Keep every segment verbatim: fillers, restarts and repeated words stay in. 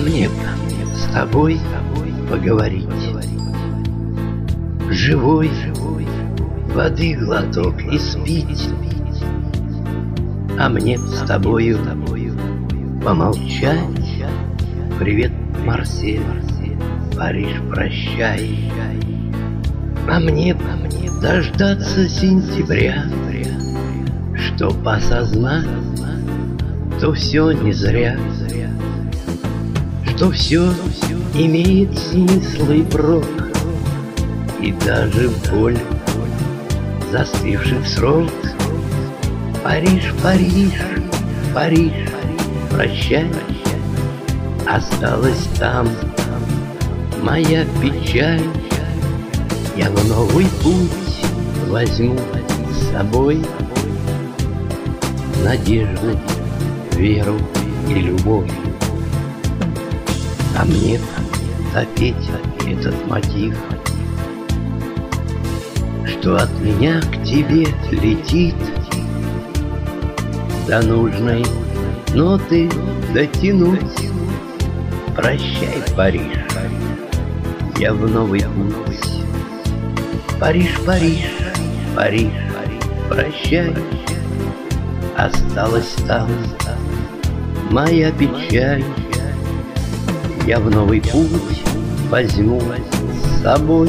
мне с тобой поговорить. Живой воды глоток испить, а мне с тобою помолчать. Привет, Марсель, Париж, прощай. А мне дождаться сентября, чтоб осознать, что все не зря, что все имеет смысл и прок, и даже боль застывших срок. Париж, Париж, Париж, прощай. Осталась там моя печаль. Я в новый путь возьму с собой надежду, веру и любовь. А мне допеть этот мотив, что от меня к тебе летит, до нужной ноты дотянуть. Прощай, Париж, я в новый путь. Париж, Париж, Париж, прощай. Осталась там моя печаль. Я в новый путь возьму с собой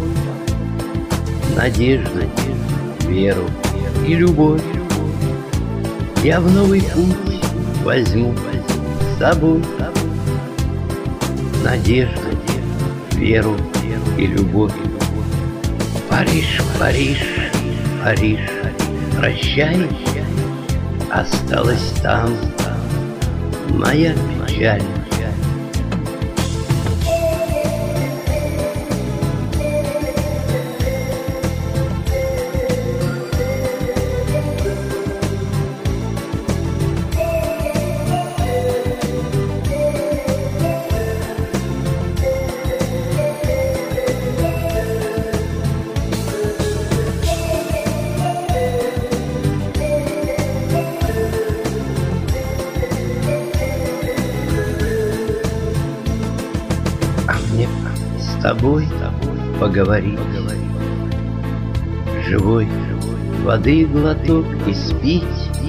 надежду, веру и любовь. Я в новый путь возьму с собой надежду, веру и любовь. Париж, Париж, Париж, прощай. Осталась там моя печаль. С тобой поговорить. Живой воды глоток испить,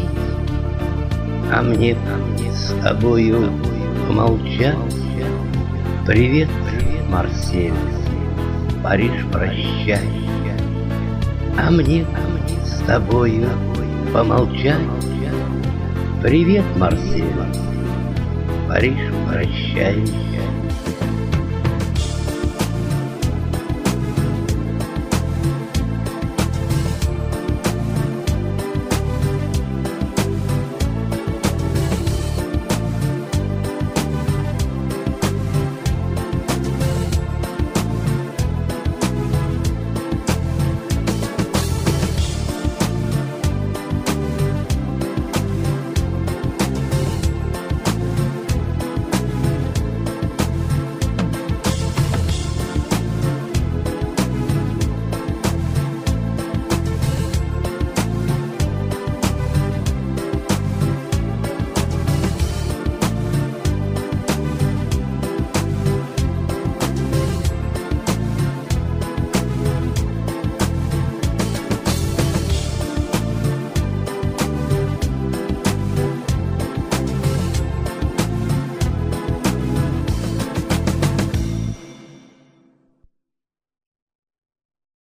а мне с тобою помолчать. Привет, Марсель, Париж, прощай. А мне с тобою помолчать. Привет, Марсель, Париж, прощай.